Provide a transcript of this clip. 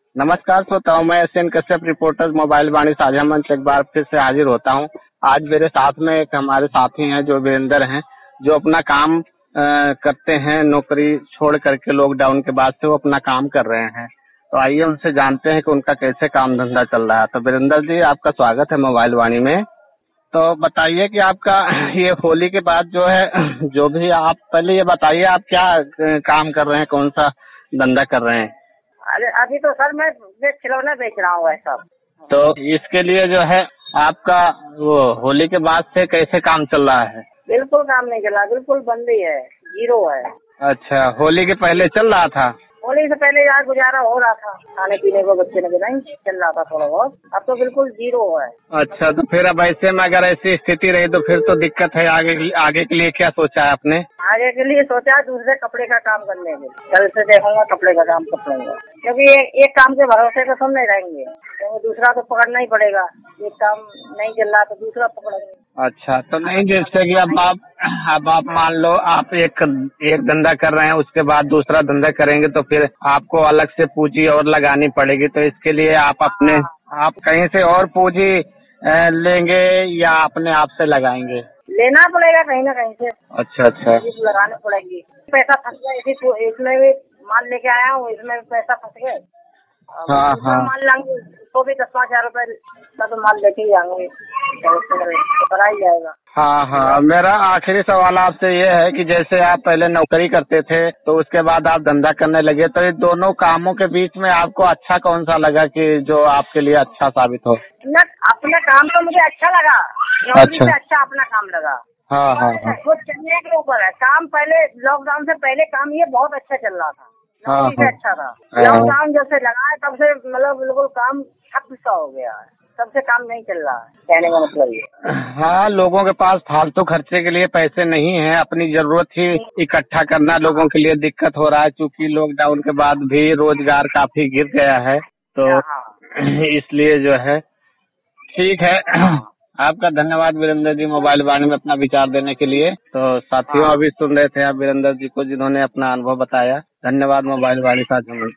नमस्कार श्रोताओं, मैं S N Kashyap reporter mobile Vaani साझा मंच एक बार फिर से हाजिर होता हूं। आज मेरे साथ में एक हमारे साथी हैं जो वीरेंद्र हैं, जो अपना काम करते हैं। नौकरी छोड़ करके लॉकडाउन के बाद से वो अपना काम कर रहे हैं। तो आइए उनसे जानते हैं कि उनका कैसे काम धंधा चल रहा है। तो वीरेंद्र जी, आपका स्वागत है मोबाइल वाणी में। तो बताइए कि आपका ये होली के बाद जो है जो भी आप पहले ये बताइए आप क्या काम कर रहे हैं, कौन सा धंधा कर रहे हैं? अरे अभी तो सर मैं खिलौना बेच रहा हूँ ऐसा। तो इसके लिए जो है आपका वो होली के बाद से कैसे काम चल रहा है? बिल्कुल काम नहीं चला, बिल्कुल बंद ही है, जीरो है। अच्छा, होली के पहले चल रहा था? होली से पहले यार गुजारा हो रहा था, खाने पीने को बच्चे ने नहीं चल रहा था थोड़ा बहुत। अब तो बिल्कुल जीरो है। अच्छा, तो फिर अब ऐसे में अगर ऐसी स्थिति रही तो फिर तो दिक्कत है। आगे के लिए क्या सोचा है आपने? आगे के लिए सोचा है दूसरे कपड़े का काम करने के। कल से देखूंगा कपड़े का काम कब करूंगा, क्योंकि एक काम के भरोसे तो सब नहीं रहेंगे, क्योंकि दूसरा तो पकड़ना ही पड़ेगा। एक काम नहीं चल रहा तो दूसरा पकड़ेंगे। अच्छा, तो नहीं जैसे कि अब आप मान लो आप एक धंधा कर रहे हैं, उसके बाद दूसरा धंधा करेंगे तो फिर आपको अलग से पूंजी और लगानी पड़ेगी। तो इसके लिए आप कहीं से और पूंजी लेंगे या अपने आप से लगाएंगे? लेना पड़ेगा कहीं ना कहीं से। अच्छा, लगाने पड़ेगी। पैसा फंस गया इसमें भी माल लेके आया हूँ, इसमें भी पैसा फंस गए। हाँ। माल लाएंगे तो भी 10-5 हजार रुपए का तो माल लेके ही आएंगे, तो करा ही जाएगा। हाँ, मेरा आखिरी सवाल आपसे ये है कि जैसे आप पहले नौकरी करते थे तो उसके बाद आप धंधा करने लगे, तो ये दोनों कामों के बीच में आपको अच्छा कौन सा लगा कि जो आपके लिए अच्छा साबित हो? न, अपना काम तो मुझे अच्छा लगा, नौकरी से अच्छा अपना काम लगा। हाँ। वो चलने के ऊपर है काम। पहले लॉकडाउन से पहले काम ये बहुत अच्छा चल रहा था, नौकरी से अच्छा था। लॉकडाउन जब से लगा है तब से मतलब बिल्कुल काम ठप सा हो गया है, तब से काम नहीं चल रहा है, कहने का मतलब ये। हाँ, लोगों के पास फालतू खर्चे के लिए पैसे नहीं है, अपनी जरूरत ही इकट्ठा करना लोगों के लिए दिक्कत हो रहा है, क्योंकि लॉकडाउन के बाद भी रोजगार काफी गिर गया है। तो इसलिए जो है ठीक है। आपका धन्यवाद वीरेंद्र जी, मोबाइल वाणी में अपना विचार देने के लिए। तो साथियों, अभी सुन रहे थे आप वीरेंद्र जी को, जिन्होंने अपना अनुभव बताया। धन्यवाद मोबाइल वाणी साझा मंच।